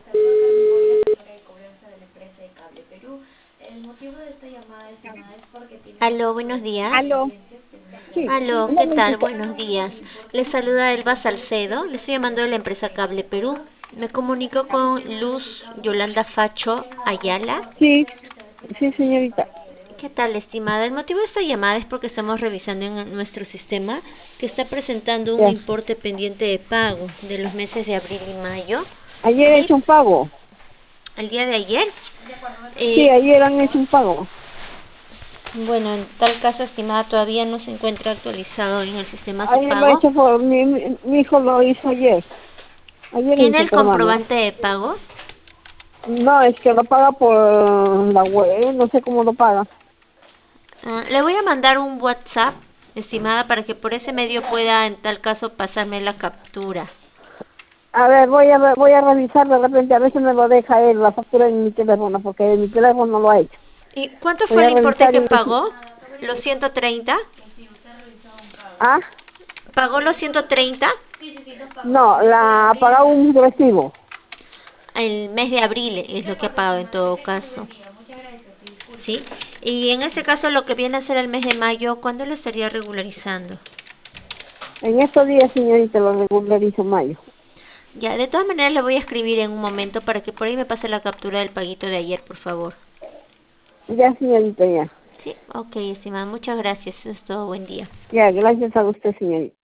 Aló, buenos días. Aló. Sí, Aló, un ¿qué tal? momentito. Buenos días. Les saluda Elba Salcedo. Le estoy llamando de la empresa Cable Perú. Me comunico con Luz Yolanda Facho Ayala. Sí, sí, señorita. ¿Qué tal, estimada? El motivo de esta llamada es porque estamos revisando en nuestro sistema que está presentando un Ya. importe pendiente de pago de los meses de abril y mayo. Ayer he Y hecho un pago. el día de ayer, Sí, eh, ayer han hecho un pago. bueno, en tal caso, estimada, todavía no se encuentra actualizado en el sistema su Ayer lo he pago. hecho por mi hijo lo hizo ayer. Ayer ¿Tiene hizo, el pero hermano. comprobante de pago? No, es que lo paga por la web, no sé cómo lo paga. Le voy a mandar un WhatsApp, estimada, para que por ese medio pueda, en tal caso, pasarme la captura. A ver, voy a revisar de repente, a veces me lo deja él la factura en mi teléfono, porque en mi teléfono no lo ha hecho. ¿Y cuánto Voy fue a el importe revisar que y... pagó? ¿Los 130? Ah, ¿Pagó los 130? no, la ha pagado un recibo. El mes de abril es lo que ha pagado en todo caso. ¿Sí? Y en este caso, lo que viene a ser el mes de mayo, ¿cuándo lo estaría regularizando? En estos días, señorita, lo regularizo mayo. Ya, de todas maneras le voy a escribir en un momento para que por ahí me pase la captura del paguito de ayer, por favor. Ya, señorita, ya. Sí, ok, estimada, muchas gracias. Eso es todo, buen día. Ya, gracias a usted, señorita.